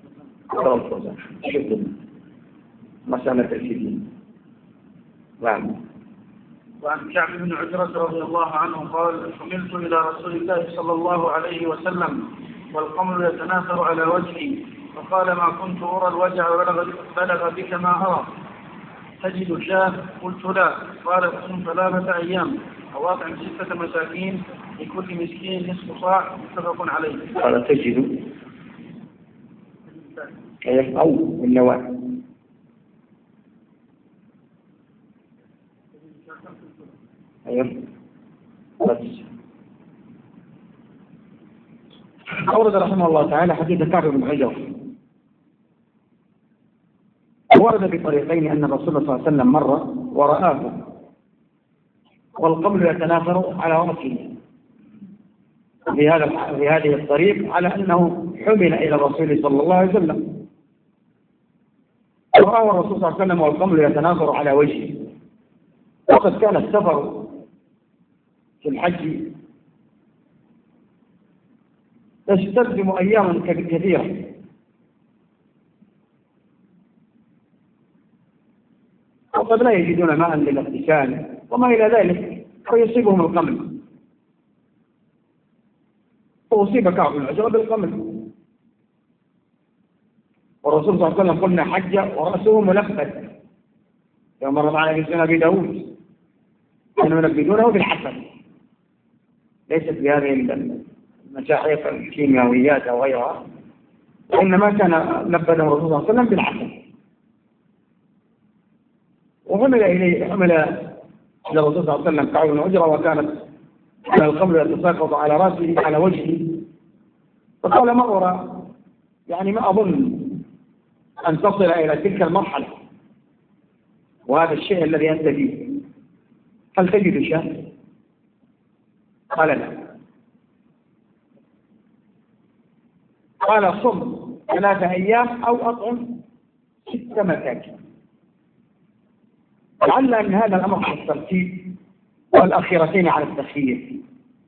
شكرا مسألة الفدية. نعم. وعن كعب بن عجرة رضي الله عنه قال: حملت إلى رسول الله صلى الله عليه وسلم والقمر يتناثر على وجهي، فقال: ما كنت أرى الوجع بلغ بك ما أرى، تجد شاه؟ قلت: لا. قال: صم 3 أيام أو أطعم 6 مساكين لكل مسكين نصف صاع، متفق عليه. قال: تجد كيف أو النواة؟ أيوه بس. أورد رحمه الله تعالى حديث كعب بن عجرة، ورد بطريقين أن الرسول صلى الله عليه وسلم مر ورآه والقمل يتناثر على وجهه في هذه الطريق، على أنه حمل إلى الرسول صلى الله عليه وسلم. ورآه الرسول صلى الله عليه وسلم والقمل يتناثر على وجهه. وقد كان السفر في الحج تستلزم أياما كثيرة، وقد لا يجدون ماء للاغتسال وما إلى ذلك، فيصيبهم القمل. وأصيب كعب بن عجرة بالقمل، والرسول صلى الله عليه وسلم قلنا حج ورأسه ملفت، يوم مر معنا في سنة أبي داود كانوا يلبدونه بالحسن، ليست بهذه المشاحيق الكيميائيات أو غيرها، وإنما كان لبده الرسول صلى الله عليه وسلم بالحسن. وحمل إلى الرسول صلى الله عليه وسلم كعب بن عجرة، وكان القمل يتساقط على رأسه على وجهه، فقال: ما أرى، يعني ما أظن أن تصل إلى تلك المرحلة وهذا الشيء الذي أنت فيه، هل تجد شيء؟ قال: لا. قال: صم 3 أيام أو أطعم 6 مساكين. لعل أن هذا الأمر على الترتيب والأخيرتين على التخيير.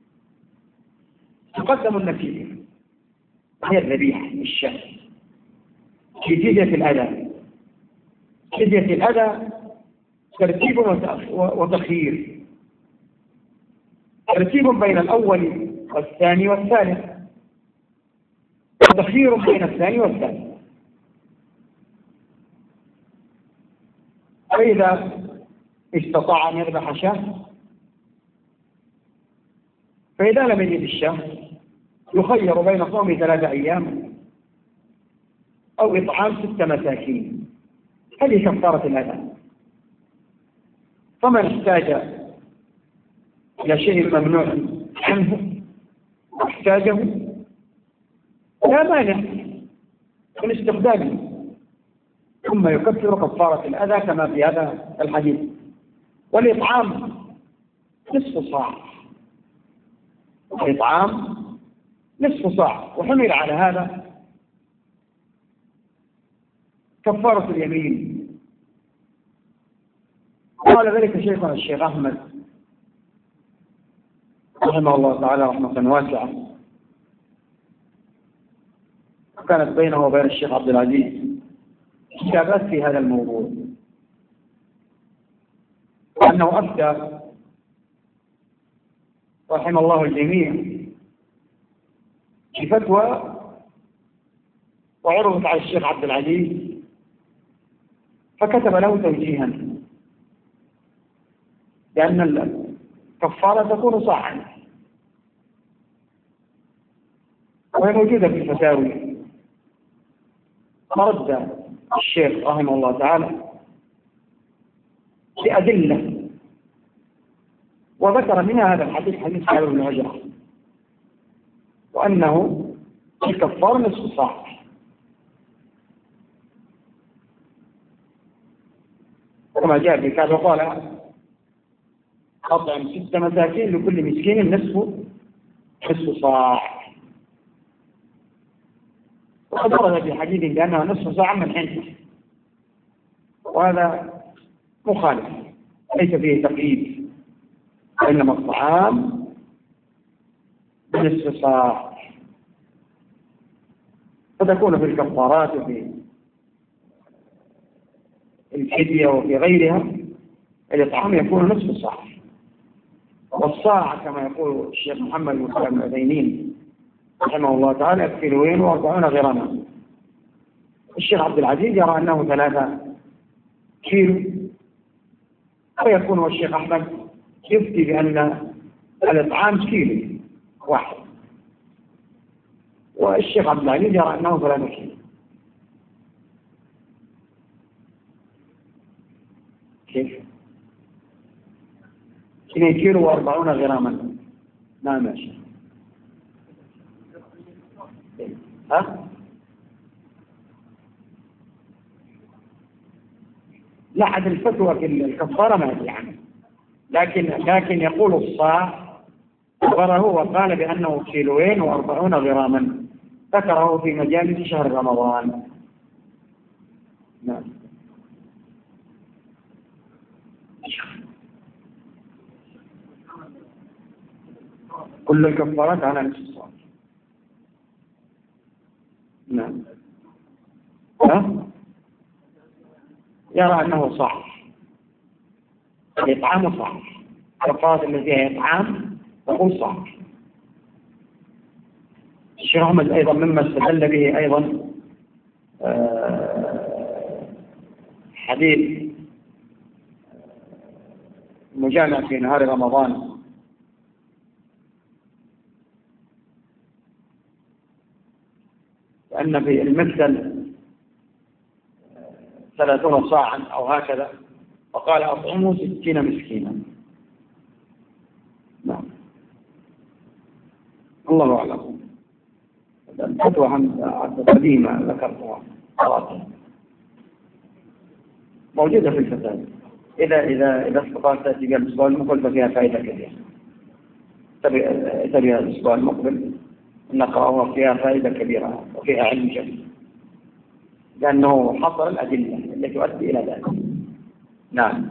تقدم النتيجة هي الذبيحة الشاة في جزية الأذى. جزية الأذى ترتيب وتخيير، ترتيب بين الأول والثاني والثالث، وتخيير بين الثاني والثالث. فإذا استطاع أن يذبح شاة، فإذا لم يجد الشاة يخير بين صوم 3 أيام أو إطعام 6 مساكين. هذه كفارة الأذى. فمن احتاج إلى شيء ممنوع عنه واحتاجه لا مانع من استخدامه، ثم يكفر كفارة الأذى كما في هذا الحديث. والإطعام نصف صاع، الإطعام نصف صاع، وحمل على هذا كفارة اليمين. قال ذلك شيخنا الشيخ أحمد رحمه الله تعالى رحمة واسعة، وكانت بينه وبين الشيخ عبد العزيز كتابات في هذا الموضوع، وأنه أفتى رحمه الله الجميع بفتوى وعرضت على الشيخ عبد العزيز، فكتب له توجيها لأن الكفارة تكون صاعا، وهي موجودة في الفتاوي. فرد الشيخ رحمه الله تعالى بأدلة، وذكر منها هذا الحديث، حديث كعب بن عجرة، وأنه الكفار نصف صاع. كما جاء في كعب وقال أطعم 6 مساكين لكل مسكين نصف صاع. وقد ورد في حديث بأنه نصف صاع من حنطة، وهذا مخالف ليس فيه تقييد، وإنما الطعام بنصف صاع. فتكون في الكفارات وفي الفدية وفي غيرها الإطعام يكون نصف صاع. والصاع كما يقول الشيخ محمد بن صالح العثيمين رحمه الله تعالى 2 كيلو و40 غراما. الشيخ عبد العزيز يرى أنه 3 كيلو، ويكون الشيخ أحمد يفتي بأن الإطعام كيلو واحد، والشيخ عبد العزيز يرى أنه 3 كيلو. كيف؟ 2 كيلو و40 غراما. ما ماشي. ها؟ لا، عاد الفتوى في الكفارة ما أدري عنه، لكن يقول الصاع كفره وقال بأنه 2 كيلو و40 غراما، ذكره في مجالس شهر رمضان. نعم. كل الكفارات على نصف الصاع. نعم. ها؟ يرى أنه صح، الإطعام صح، الكفارات التي هي إطعام تقول صح. الشيخ أحمد أيضا مما استدل به أيضا حديث مجامع في نهار رمضان، لأن في المثل 30 صاعا أو هكذا، وقال أطعموا 60 مسكينا. نعم. الله أعلم. الفتوى قديمة ذكرتها موجودة في الفتاوى. إذا استطعت تأتي بها الأسبوع المقبل ففيها فائدة كثيرة. تبي الأسبوع المقبل نقرأها، فيها فائدة كبيرة وفيها علم جميل، لأنه حصل الأدلة التي تؤدي إلى ذلك. نعم.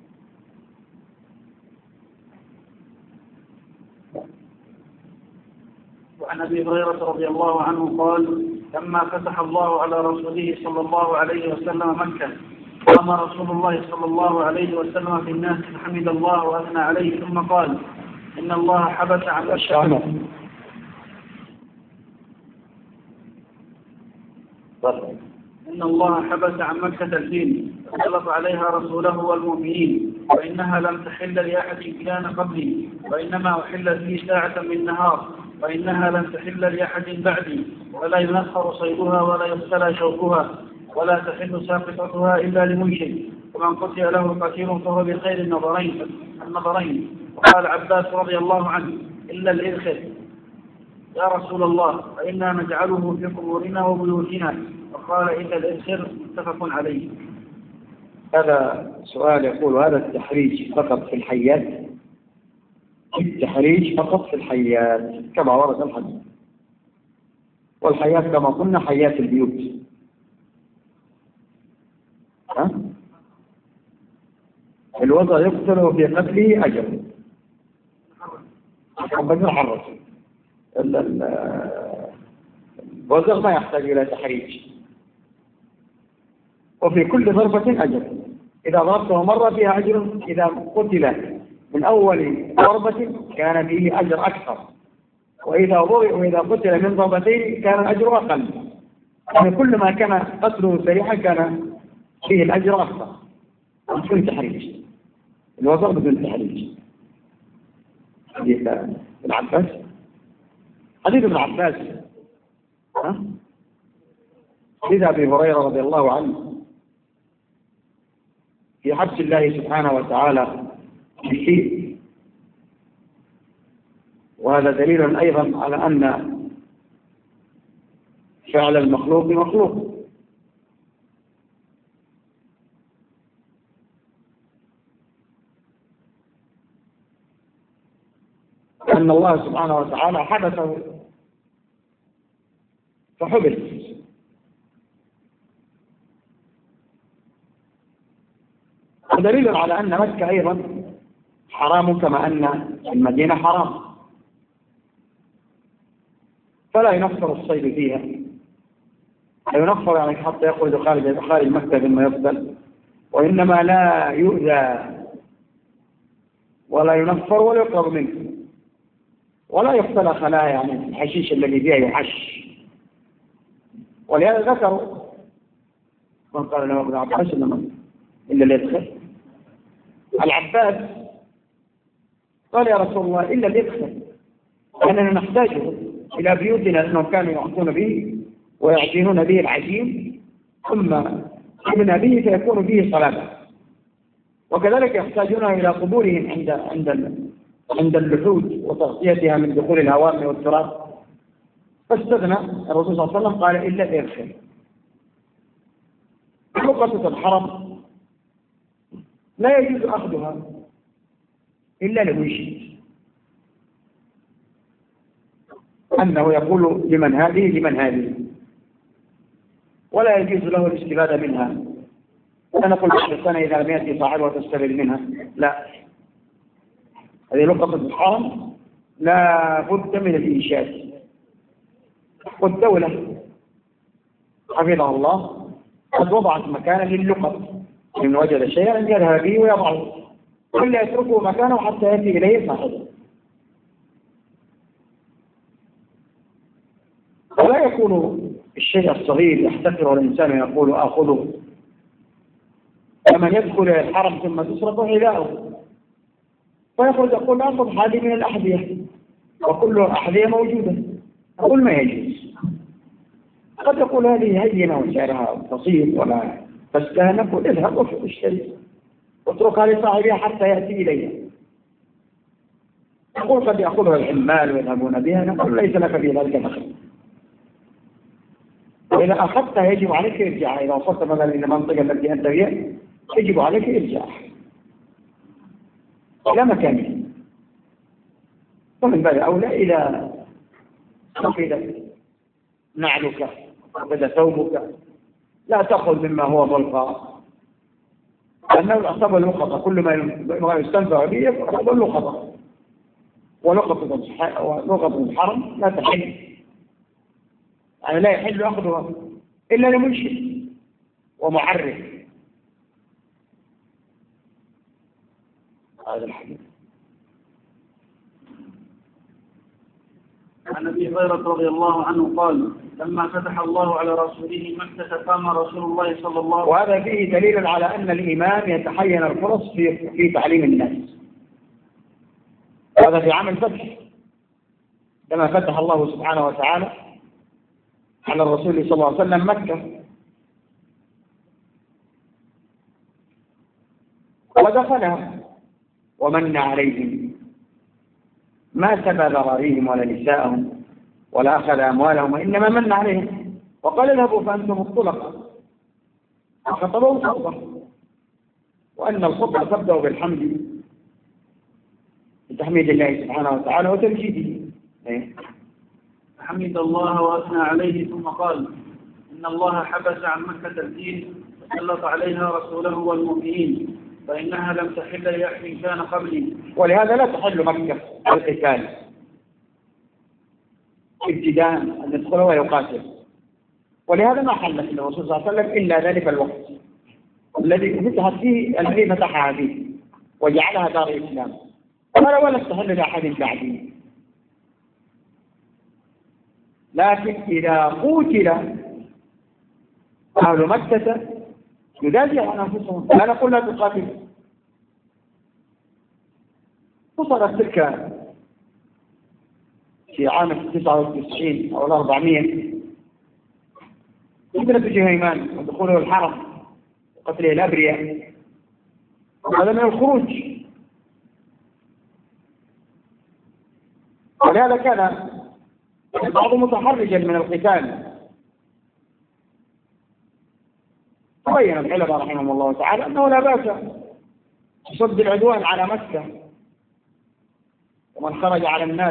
وعن أبي هريرة رضي الله عنه قال: لما فتح الله على رسوله صلى الله عليه وسلم مكة، قام رسول الله صلى الله عليه وسلم في الناس فحمد الله وأثنى عليه، ثم قال: إن الله حبس عن إن الله حبس عن مكة الدين وسلط عليها رسوله والمؤمنين، وإنها لم تحل لأحد كان قبلي، وإنما أحلت لي ساعة من نهار، وإنها لم تحل لأحد بعدي، ولا ينخر صيدها ولا يبتلى شوكها، ولا تحل ساقطتها إلا لمنشد، ومن قتل له قتيل فهو بخير النظرين. وقال عباس رضي الله عنه: إلا الإذخر يا رسول الله، فإنا نجعله في قبورنا وبيوتنا. وقال: إلا الإذخر، متفق عليه. هذا سؤال يقول: هذا التحريج فقط في الحيات؟ التحريج فقط في الحيات كما ورد الحديث، والحيات كما قلنا حيات البيوت. الوضع يقتل في قتله أجر، الحرج. الوزغ ما يحتاج إلى تحريج، وفي كل ضربة أجر. إذا ضربته مرة فيها أجر، إذا قتل من أول ضربة كان فيه أجر أكثر، وإذا قتل من ضربتين كان الأجر أقل. يعني كل ما كان قتله سريعا كان فيه الأجر أكثر بدون تحريج. الوزغ بدون تحريج. حديث ابن عباس حديث أبي هريرة رضي الله عنه في حبس الله سبحانه وتعالى بالحيل، وهذا دليل أيضا على أن فعل المخلوق مخلوق. أن الله سبحانه وتعالى حبسه فحبس. ودليل على أن مكة أيضا حرام كما أن المدينة حرام، فلا ينفر الصيد فيها، لا ينفر يعني حتى يخرج خارج مكة ثم يقتل، وإنما لا يؤذى ولا ينفر ولا يقرب منه، ولا يقتل خلايا يعني الحشيش الذي فيها يحش. ولهذا ذكروا من قال له ابن عباس إلا اللي يدخل العباس قال يا رسول الله إلا اللي يدخل، لأننا نحتاجه إلى بيوتنا، لأنهم كانوا يعطون به ويعجنون به العجين ثم يبنى به فيكون به صلاة، وكذلك يحتاجونه إلى قبورهم عند اللحود وتغطيتها من دخول الهواء والتراب، فاستثنى الرسول صلى الله عليه وسلم قال إلا يدخل. رقصة الحرم لا يجوز أخذها إلا لمنشد، أنه يقول لمن هذه ولا يجوز له الاستفادة منها. ولا نقول بعد السنة إذا لم يأتي صاحبها وتستفيد منها، لا، هذه لقطة الحرم لا بد من الإنشاد. والدولة حفظها الله قد وضعت مكانا لللقط، من وجد شيئا يذهب به ويضعه ولا يتركه مكانه حتى يأتي إليه صاحبه. ولا يكون الشيء الصغير يحتقره الإنسان ويقول آخذه، كمن يدخل الحرم ثم تصرف حذاءه فيخرج يقول أخذ هذه من الأحذية وكل أحذية موجودة، أقول ما يجوز. قد يقول هذه هينة وسعرها بسيط ولا تستهنف، اذهب واشتري واتركها لصاحبها حتى يأتي إليها. يقول قد يأخذها العمال ويذهبون بها، نقول ليس لك في ذلك دخل. وإذا أخذتها يجب عليك إرجاعها، إذا وصلت مثلا إلى المنطقة التي أنت فيها يجب عليك إرجاعها إلى مكانه. ومن باب أولى إذا فقدت نعلك فقد ثوبك لا تأخذ مما هو ضلقا، لأنه الأصاب اللقطة كل ما يستنفع به يأخذ اللقطة، ولقطة الحرم لا تحل، يعني لا يحل أخذها إلا لمنشد ومعرف. هذا الحديث. عن أبي هريرة رضي الله عنه قال لما فتح الله على رسوله مكة قام رسول الله صلى الله عليه وسلم. وهذا فيه دليل على أن الإمام يتحين الفرص في تعليم الناس. هذا في عام الفتح لما فتح الله سبحانه وتعالى على الرسول صلى الله عليه وسلم مكة، ودخلها ومن عليهم ما سبى ذراريهم ولا نساءهم ولا أخذ أموالهم، وإنما من عليهم وقال اذهبوا فأنتم الطلقاء، وخطبوا خطبة، وأن الخطبة تبدأ بالحمد بتحميد الله سبحانه وتعالى وتمجيده. حمد الله وأثنى عليه ثم قال إن الله حبس عن مكة الدين وسلط عليها رسوله والمؤمنين فإنها لم تحل لأحد كان قبلي. ولهذا لا تحل مكة القتال ابتداء أن يدخل ويقاتل، ولهذا ما حلت الرسول صلى الله عليه وسلم إلا ذلك الوقت الذي فتحت فيه الذي فتحها فيه وجعلها دار إسلام، ولا تحل لأحد بعدي. لكن إذا قتل أهل مكة يدافع عن أنفسهم، لا نقول لا تقاتل. وصلت تلك في عام 99 أو 400 ابنة جهيمان ودخوله الحرم وقتله الأبرياء، هذا من الخروج. ولهذا كان البعض متحرجا من القتال. تبين العلماء رحمهم الله تعالى أنه لا بأس بصد العدوان على مكة ومن خرج على الناس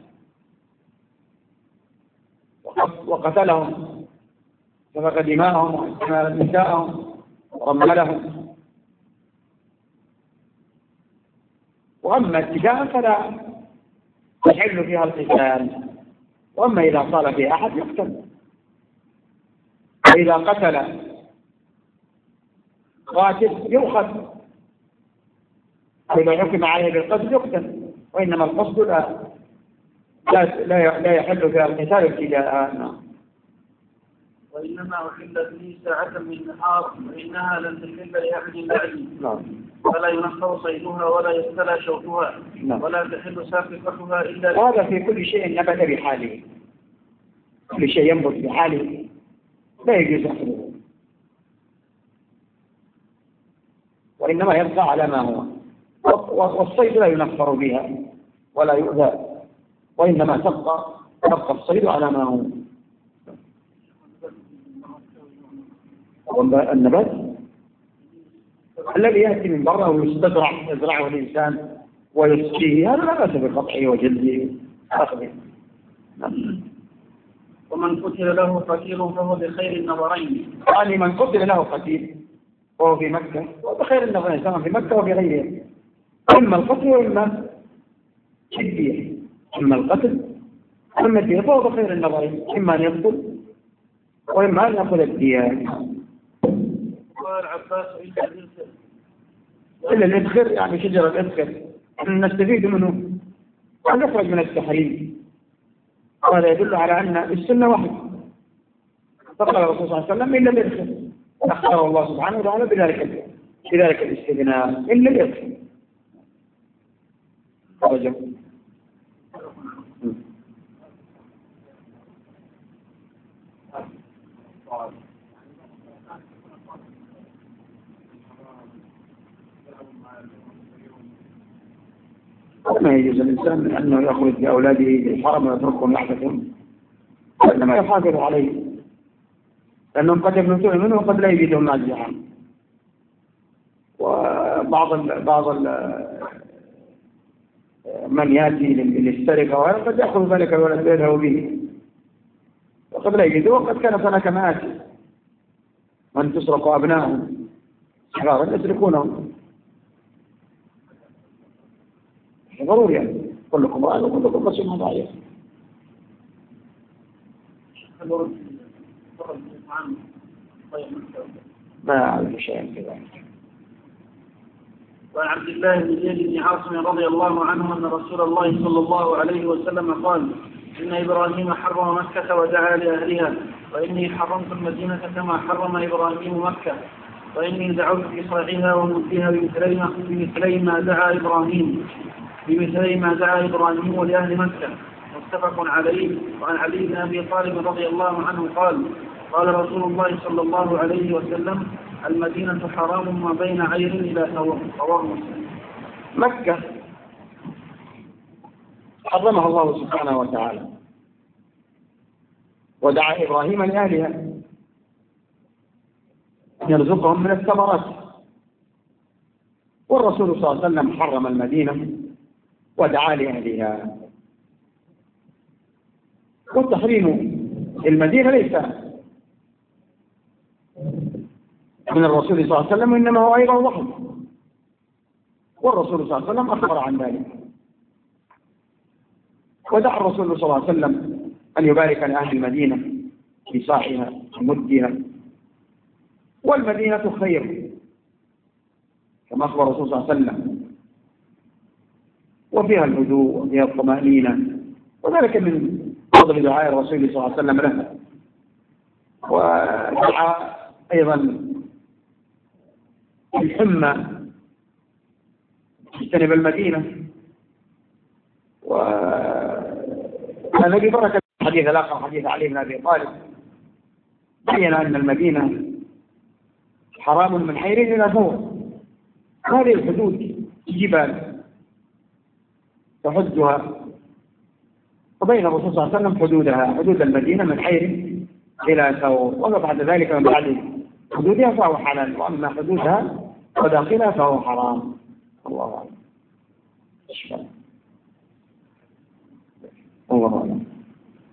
وقتلهم سفك دماءهم واستمال نساءهم ورملهم. وأما ابتداء فلا يحل فيها القتال، وأما إذا صال فيها أحد يقتل. وإذا قتل قاتل يؤخذ، وإذا حكم عليه بالقتل يقتل. وإنما القصد لا يحل فيها القتال ابتداء. وإنما أحلت لي ساعة من نهار فإنها لن تحل لأحد بعدي، فلا ينفر صيدها ولا يبتلى شوكها، ولا تحل سافقتها إلا. وهذا في كل شيء نبت بحاله، كل شيء ينبت بحاله لا يجوز أخذه، وإنما يبقى على ما هو. والصيد لا ينفر بها ولا يؤذى، وإنما تبقى الصيد على ما هو. النبات الذي يأتي من برا ويزرعه الإنسان ويسقيه هذا لا بأس بقطعه وجلده أخذه. ومن قتل له قتيل فهو بخير النظرين. يعني من قتل له قتيل وهو في مكة وبخير النظرين، سواء في مكة وبغيرها، إما القتل وإما الدية. إما القتل وإما الدية فهو بخير النظرين، إما أن يقتل وإما أن يأخذ الدية. قال العباس إلا الإذخر، يعني شجر الإذخر نستفيد منه أن نخرج من التحريم. وهذا يدل على أن السنة واحدة. فقال الرسول صلى الله عليه وسلم إلا الإذخر، أخبر الله سبحانه وتعالى بذلك الاستثناء إلا الإذخر. ما يجوز الإنسان أنه يخرج بأولاده للحرم ويتركهم يحدثون، وإنما يحافظ عليه، لأنهم قد يبنتون منه وقد لا يجدهم ناجحا. وبعض من يأتي للسرقة وقد يأخذ ذلك الولد ويذهب به، وقد لا يجده. وقد كان هناك مآتي من تسرق أبنائهم صغارا يسرقونهم. ضروري يعني كلكم راع وكلكم مسؤول عن رعيته. ما أعرف شيئا كذلك. وعن عبد الله بن زيد بن عاصم رضي الله عنه أن رسول الله صلى الله عليه وسلم قال: إن إبراهيم حرم مكة ودعا لأهلها، وإني حرمت المدينة كما حرم إبراهيم مكة، وإني دعوت بصاعها ومدها بمثلي ما دعا إبراهيم لأهل مكة. متفق عليه. وعن علي بن أبي طالب رضي الله عنه قال: قال رسول الله صلى الله عليه وسلم: المدينة حرام ما بين عير إلى ثور. مكة حرمها الله سبحانه وتعالى، ودعا إبراهيم لأهلها أن يرزقهم من الثمرات. والرسول صلى الله عليه وسلم حرم المدينة ودعا لأهلها. والتحريم المدينة ليس من الرسول صلى الله عليه وسلم، إنما هو أيضا وحي، والرسول صلى الله عليه وسلم أخبر عن ذلك. ودعا الرسول صلى الله عليه وسلم أن يبارك لأهل المدينة في صاعها ومدها، والمدينة خير كما أخبر الرسول صلى الله عليه وسلم، وفيها الهدوء وفيها الطمأنينة، وذلك من فضل دعاء الرسول صلى الله عليه وسلم لها. ودعا أيضا الحمى تجتنب المدينة. والنبي بركة حديث الآخر حديث علي بن أبي طالب بين أن المدينة حرام من حير إلى ثور. هذه الحدود جبال تحدها، وبين الرسول صلى الله عليه وسلم حدودها، حدود المدينة من حير إلى ثور، وما بعد ذلك من بعد حدودها فهو حلال، وأما حدودها وداخلها فهو حرام. الله أعلم. الله أعلم.